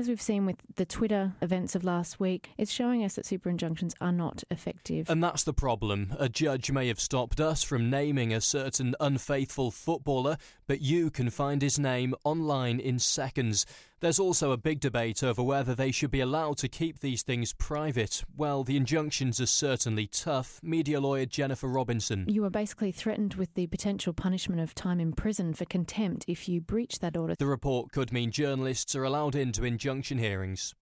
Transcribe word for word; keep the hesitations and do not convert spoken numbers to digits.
As we've seen with the Twitter events of last week, it's showing us that super injunctions are not effective. And that's the problem. A judge may have stopped us from naming a certain unfaithful footballer, but you can find his name online in seconds. There's also a big debate over whether they should be allowed to keep these things private. Well, the injunctions are certainly tough. Media lawyer Jennifer Robinson. You are basically threatened with the potential punishment of time in prison for contempt if you breach that order. The report could mean journalists are allowed into injunction hearings.